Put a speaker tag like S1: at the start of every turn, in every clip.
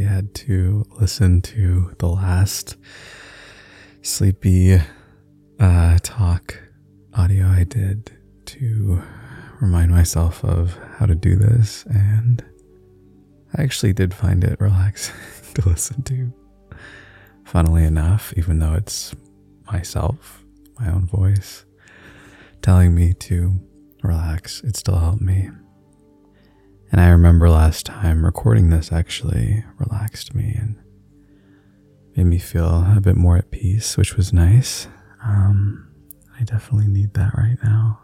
S1: had to listen to the last sleepy talk audio I did to remind myself of how to do this, and I actually did find it relaxing to listen to. Funnily enough, even though it's myself, my own voice, telling me to relax, it still helped me. And I remember last time recording this actually relaxed me and made me feel a bit more at peace, which was nice. I definitely need that right now.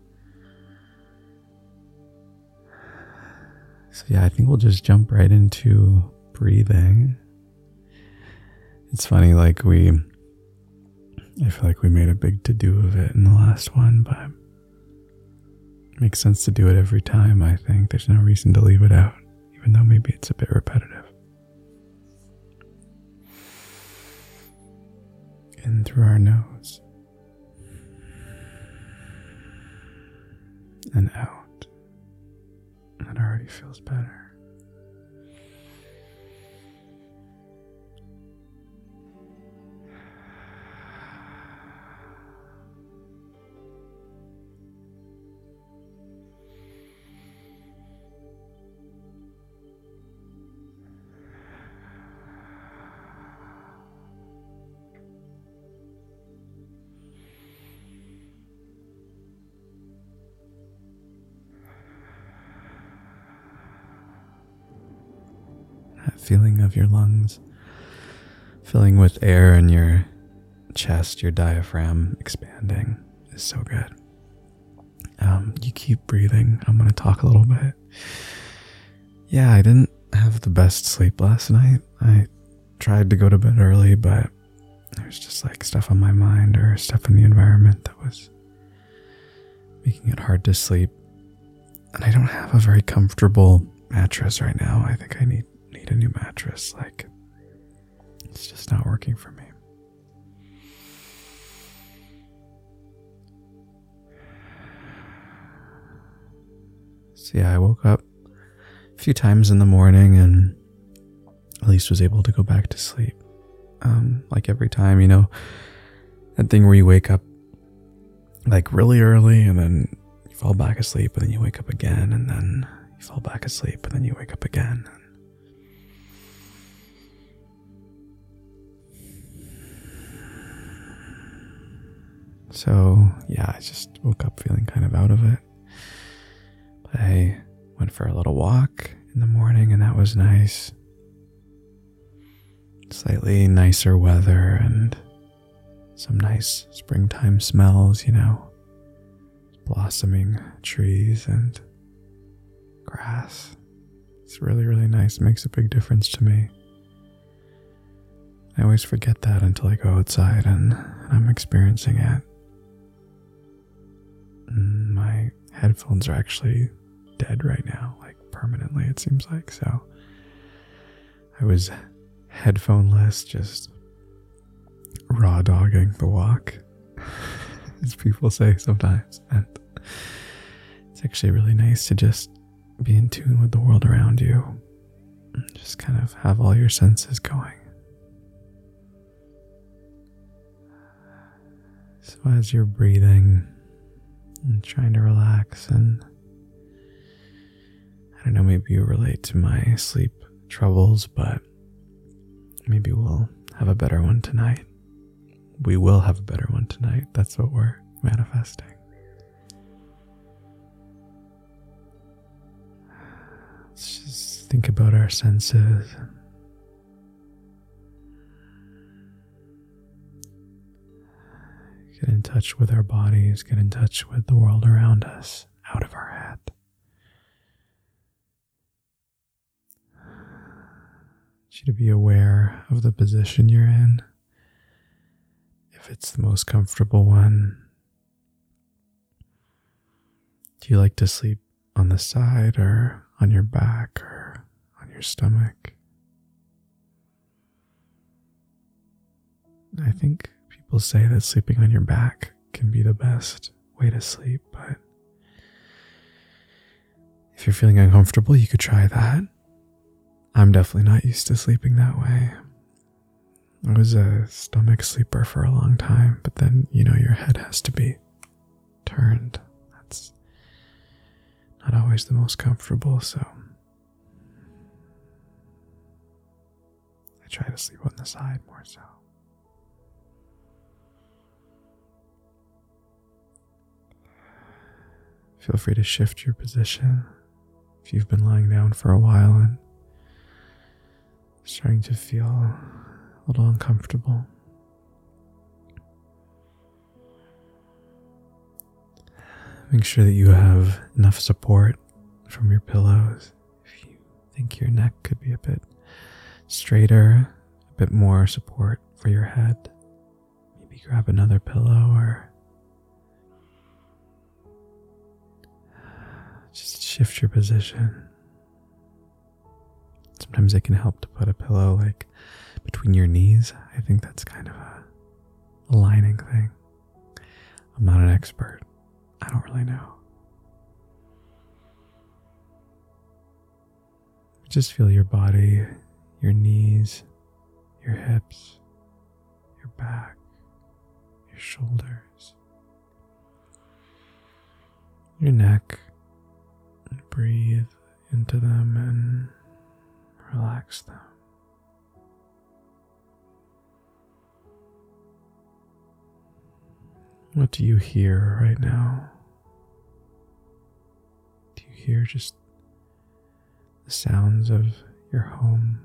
S1: So yeah, I think we'll just jump right into breathing. It's funny, I feel like we made a big to-do of it in the last one, but it makes sense to do it every time, I think. There's no reason to leave it out, even though maybe it's a bit repetitive. In through our nose. And out. That already feels better. That feeling of your lungs filling with air and your chest, your diaphragm expanding is so good. You keep breathing. I'm going to talk a little bit. Yeah, I didn't have the best sleep last night. I tried to go to bed early, but there's just stuff on my mind or stuff in the environment that was making it hard to sleep. And I don't have a very comfortable mattress right now. I think I need a new mattress. It's just not working for me. So yeah, I woke up a few times in the morning and at least was able to go back to sleep. Every time, that thing where you wake up really early and then you fall back asleep and then you wake up again and then you fall back asleep and then you wake up again. So yeah, I just woke up feeling kind of out of it. But I went for a little walk in the morning and that was nice. Slightly nicer weather and some nice springtime smells, blossoming trees and grass. It's really, really nice. It makes a big difference to me. I always forget that until I go outside and I'm experiencing it. My headphones are actually dead right now, permanently it seems like, so I was headphoneless, just raw dogging the walk, as people say sometimes, and it's actually really nice to just be in tune with the world around you, and just kind of have all your senses going. So as you're breathing and trying to relax, and I don't know, maybe you relate to my sleep troubles, but maybe we'll have a better one tonight. We will have a better one tonight. That's what we're manifesting. Let's just think about our senses. Get in touch with our bodies, get in touch with the world around us, out of our head. I want you to be aware of the position you're in. If it's the most comfortable one. Do you like to sleep on the side or on your back or on your stomach? I think people say that sleeping on your back can be the best way to sleep, but if you're feeling uncomfortable, you could try that. I'm definitely not used to sleeping that way. I was a stomach sleeper for a long time, but then, your head has to be turned. That's not always the most comfortable, so I try to sleep on the side more so. Feel free to shift your position if you've been lying down for a while and starting to feel a little uncomfortable. Make sure that you have enough support from your pillows. If you think your neck could be a bit straighter, a bit more support for your head, maybe grab another pillow or just shift your position. Sometimes it can help to put a pillow like between your knees. I think that's kind of a aligning thing. I'm not an expert. I don't really know. Just feel your body, your knees, your hips, your back, your shoulders, your neck. Breathe into them and relax them. What do you hear right now? Do you hear just the sounds of your home?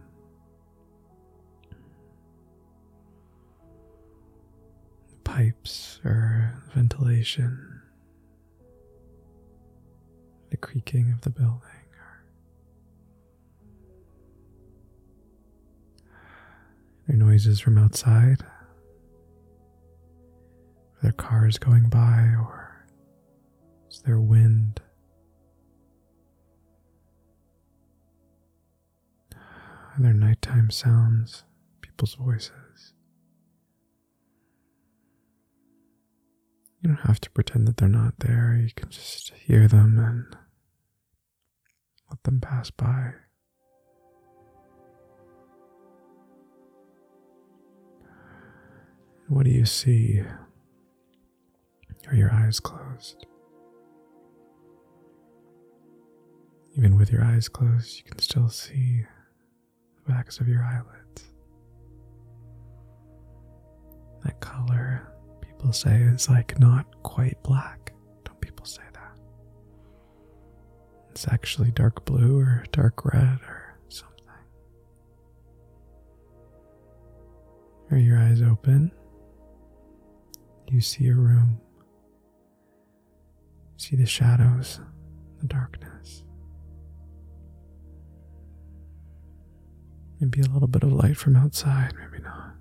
S1: Pipes or ventilation? The creaking of the building? Are there noises from outside? Are there cars going by, or is there wind? Are there nighttime sounds, people's voices? You don't have to pretend that they're not there. You can just hear them and let them pass by. What do you see? Are your eyes closed? Even with your eyes closed, you can still see the backs of your eyelids. That color, people say, is like not quite black. Don't people say that? It's actually dark blue or dark red or something. Are your eyes open? You see a room. See the shadows, the darkness. Maybe a little bit of light from outside, maybe not.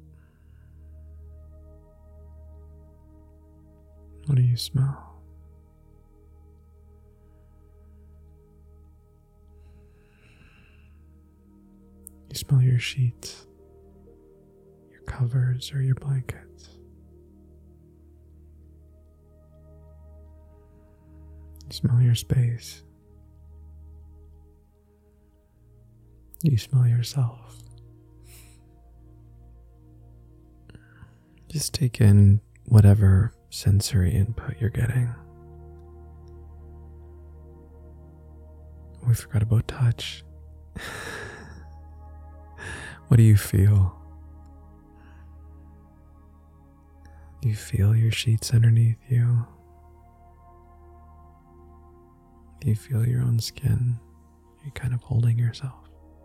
S1: What do you smell? You smell your sheets, your covers, or your blankets. You smell your space. You smell yourself. Just take in whatever sensory input you're getting. We forgot about touch. What do you feel? Do you feel your sheets underneath you? Do you feel your own skin? Are you kind of holding yourself?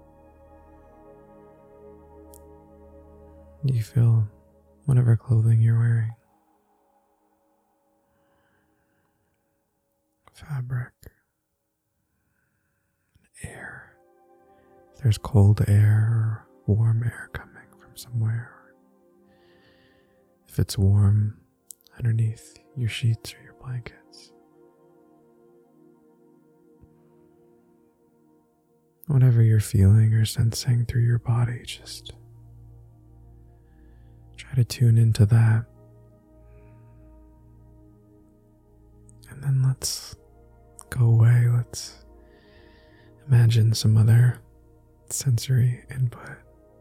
S1: Do you feel whatever clothing you're wearing? Fabric. Air. If there's cold air or warm air coming from somewhere. If it's warm underneath your sheets or your blankets. Whatever you're feeling or sensing through your body, just try to tune into that. And then let's go away. Let's imagine some other sensory input.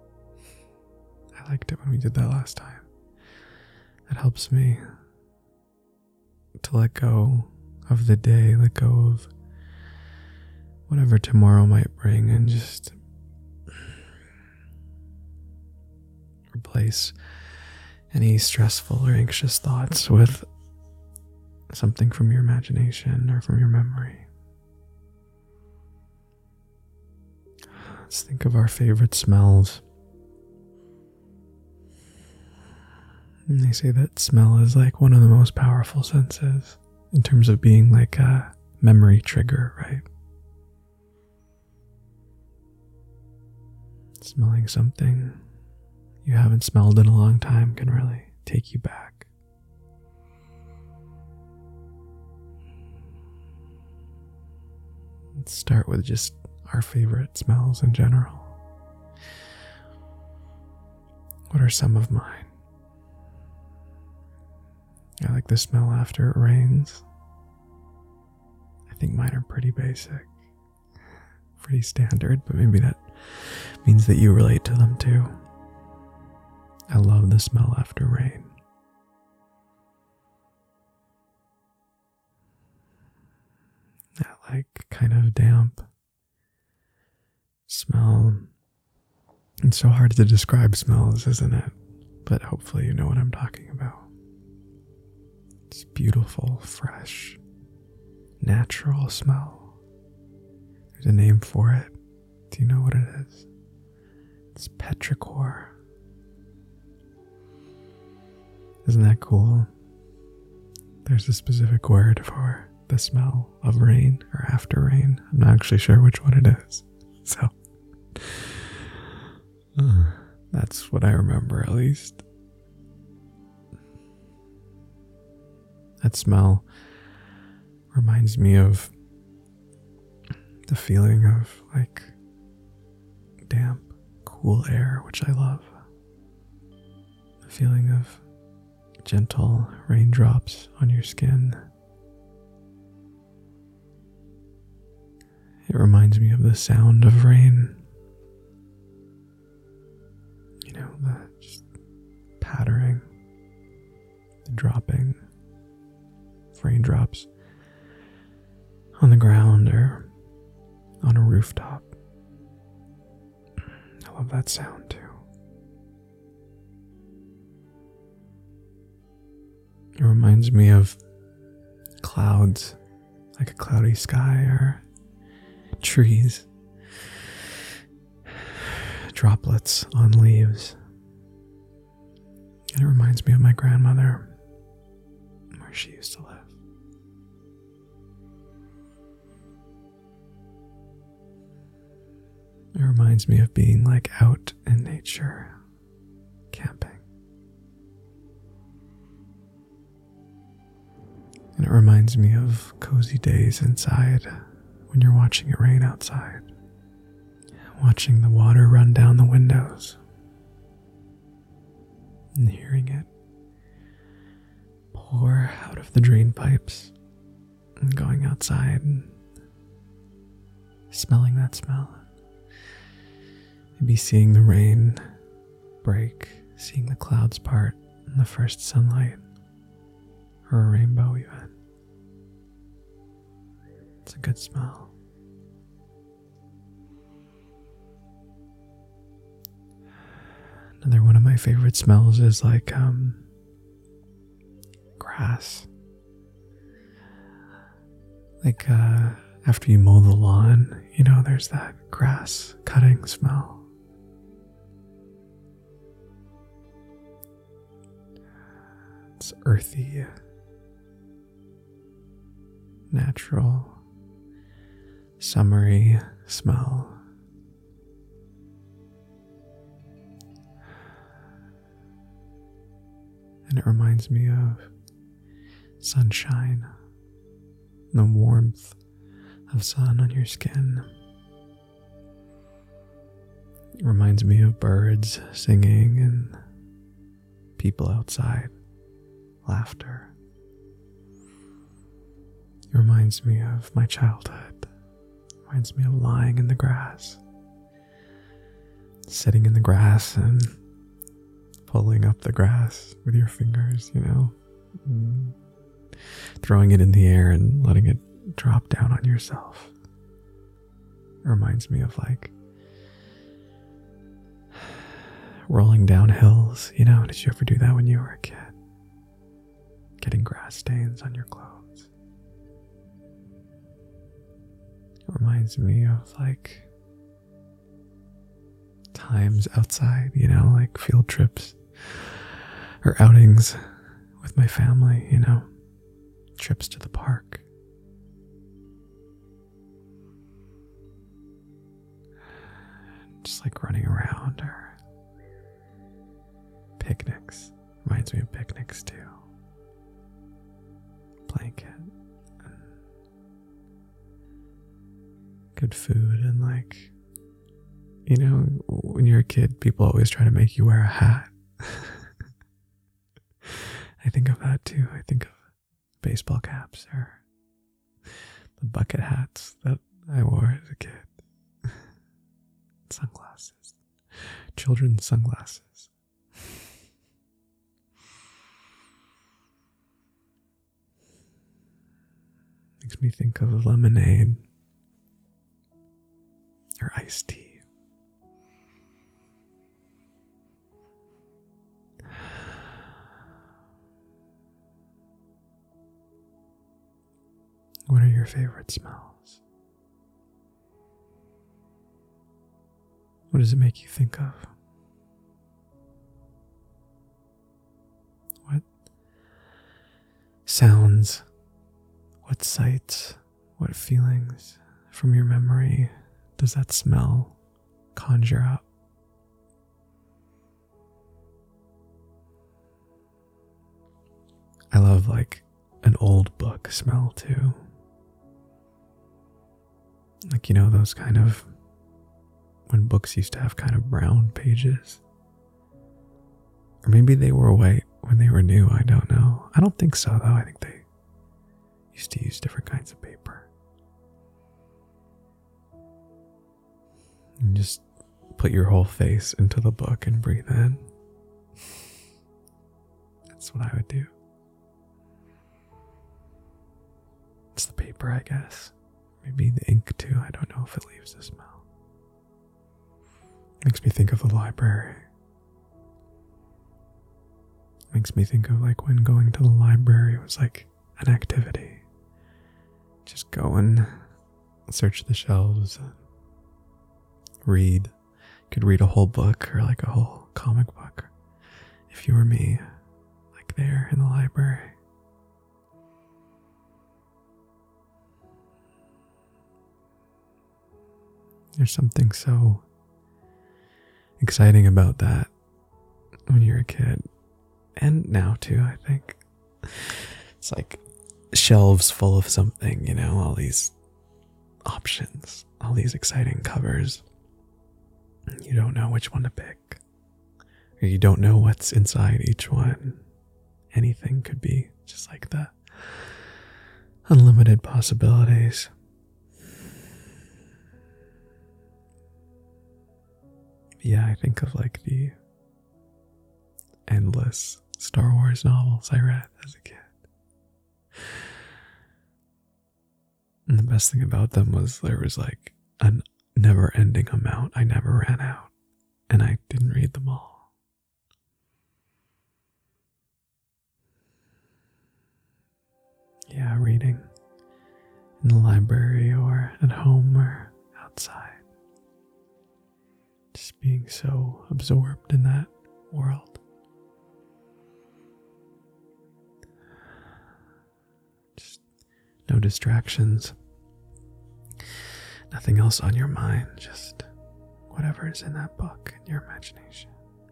S1: I liked it when we did that last time. It helps me to let go of the day, let go of whatever tomorrow might bring, and just replace any stressful or anxious thoughts with something from your imagination or from your memory. Let's think of our favorite smells. And they say that smell is like one of the most powerful senses in terms of being like a memory trigger, right? Smelling something you haven't smelled in a long time can really take you back. Let's start with just our favorite smells in general. What are some of mine? I like the smell after it rains. I think mine are pretty basic, pretty standard, but maybe that means that you relate to them too. I love the smell after rain. That like kind of damp smell. It's so hard to describe smells, isn't it? But hopefully you know what I'm talking about. It's beautiful, fresh, natural smell. There's a name for it. Do you know what it is? It's petrichor. Isn't that cool? There's a specific word for the smell of rain or after rain. I'm not actually sure which one it is. So, that's what I remember at least. That smell reminds me of the feeling of like damp, cool air, which I love. The feeling of gentle raindrops on your skin. It reminds me of the sound of rain. You know, the just pattering, the dropping of raindrops on the ground or on a rooftop. I love that sound too. It reminds me of clouds, like a cloudy sky, or trees, droplets on leaves. And it reminds me of my grandmother, where she used to live. It reminds me of being like out in nature, camping. And it reminds me of cozy days inside when you're watching it rain outside, watching the water run down the windows, and hearing it pour out of the drain pipes, and going outside and smelling that smell. Maybe seeing the rain break, seeing the clouds part in the first sunlight, or a rainbow even. It's a good smell. Another one of my favorite smells is like grass. Like after you mow the lawn, you know, there's that grass cutting smell. It's earthy, natural, summery smell. And it reminds me of sunshine, the warmth of sun on your skin. It reminds me of birds singing and people outside, laughter. It reminds me of my childhood. It reminds me of lying in the grass, sitting in the grass and pulling up the grass with your fingers, throwing it in the air and letting it drop down on yourself. It reminds me of like rolling down hills, did you ever do that when you were a kid? Getting grass stains on your clothes. It reminds me of like times outside, like field trips or outings with my family, trips to the park. Just like running around, or picnics. Reminds me of picnics too. Blanket. Good food and like, when you're a kid, people always try to make you wear a hat. I think of that too. I think of baseball caps or the bucket hats that I wore as a kid. Sunglasses. Children's sunglasses. Makes me think of lemonade or iced tea. What are your favorite smells? What does it make you think of? What sounds, what sights, what feelings from your memory does that smell conjure up? I love like an old book smell too. Like, those kind of, when books used to have kind of brown pages. Or maybe they were white when they were new, I don't know. I don't think so though, I think they used to use different kinds of paper. And just put your whole face into the book and breathe in. That's what I would do. It's the paper, I guess. Maybe the ink too. I don't know if it leaves the smell. Makes me think of the library. Makes me think of like when going to the library was like an activity. Just go and search the shelves, read. You could read a whole book or like a whole comic book if you were me, like there in the library. There's something so exciting about that when you're a kid. And now too, I think. It's like shelves full of something, all these options, all these exciting covers. You don't know which one to pick. Or you don't know what's inside each one. Anything could be, just like the unlimited possibilities. Yeah, I think of like the endless Star Wars novels I read as a kid. And the best thing about them was there was like a never-ending amount. I never ran out, and I didn't read them all. Yeah, reading in the library or at home or outside. Just being so absorbed in that world. Just no distractions. Nothing else on your mind. Just whatever is in that book in your imagination.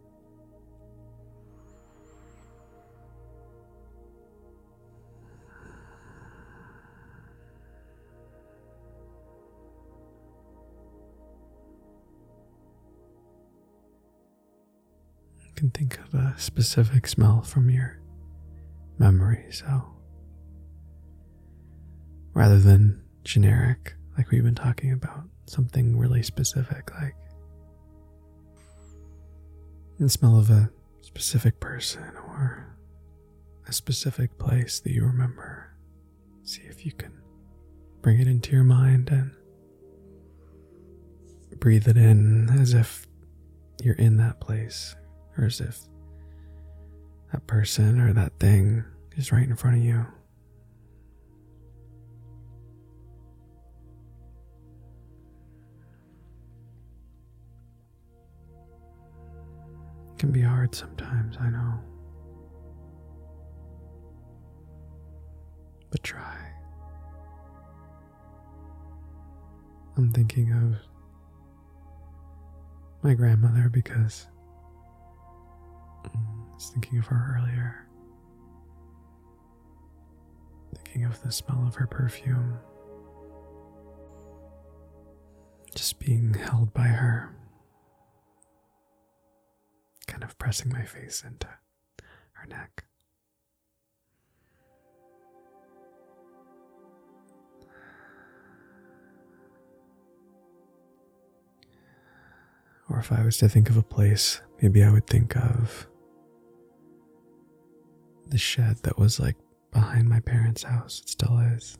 S1: Can think of a specific smell from your memory, so rather than generic, like we've been talking about, something really specific, like the smell of a specific person or a specific place that you remember. See if you can bring it into your mind and breathe it in as if you're in that place, or as if that person or that thing is right in front of you. It can be hard sometimes, I know. But try. I'm thinking of my grandmother because I was thinking of her earlier. Thinking of the smell of her perfume. Just being held by her. Kind of pressing my face into her neck. Or if I was to think of a place, maybe I would think of the shed that was like behind my parents' house. It still is.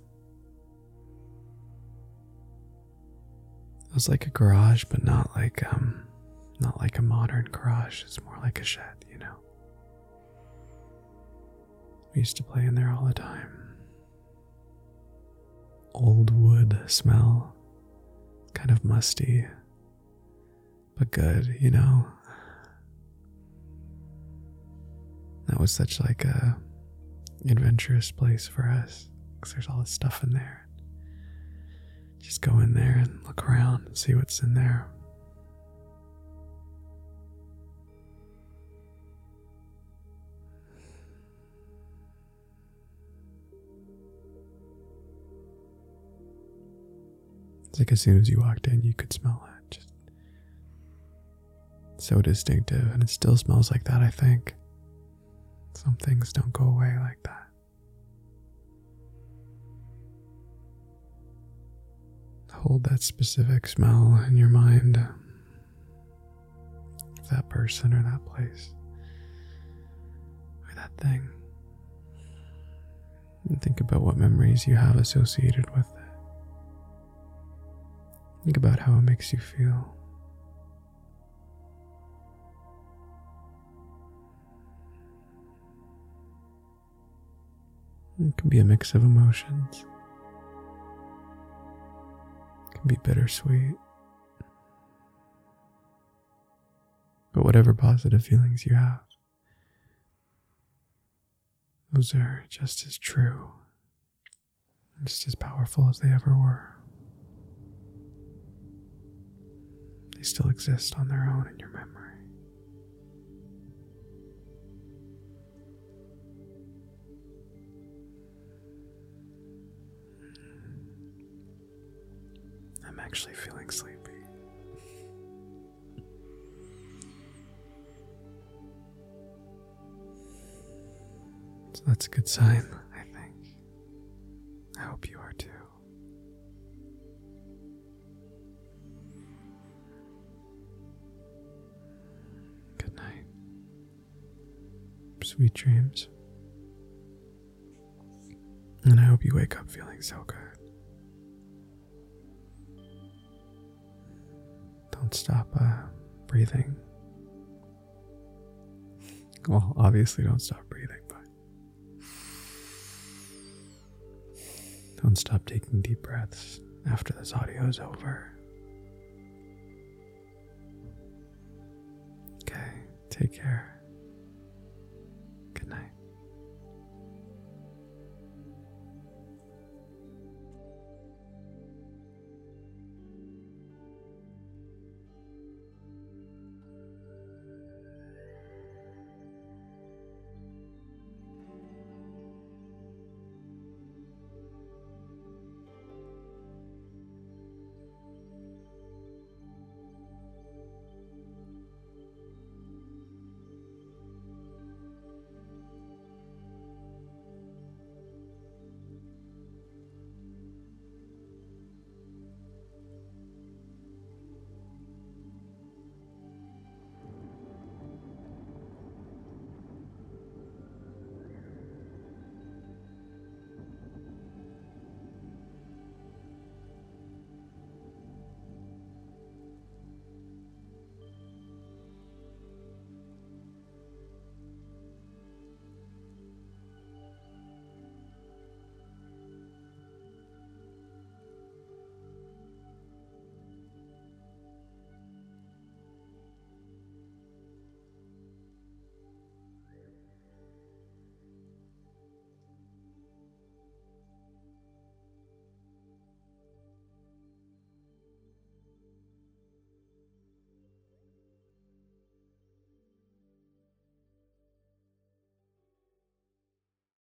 S1: It was like a garage, but not like a modern garage. It's more like a shed, you know. We used to play in there all the time. Old wood smell, kind of musty, but good, you know. That was such like a adventurous place for us, because there's all this stuff in there. Just go in there and look around and see what's in there. It's like as soon as you walked in, you could smell it. Just so distinctive, and it still smells like that, I think. Some things don't go away like that. Hold that specific smell in your mind of that person or that place or that thing. And think about what memories you have associated with it. Think about how it makes you feel. It can be a mix of emotions. It can be bittersweet. But whatever positive feelings you have, those are just as true, just as powerful as they ever were. They still exist on their own in your memory. I'm actually feeling sleepy. So that's a good sign, I think. I hope you are too. Good night. Sweet dreams. And I hope you wake up feeling so good. Don't stop breathing. Well, obviously don't stop breathing, but don't stop taking deep breaths after this audio is over. Okay, take care.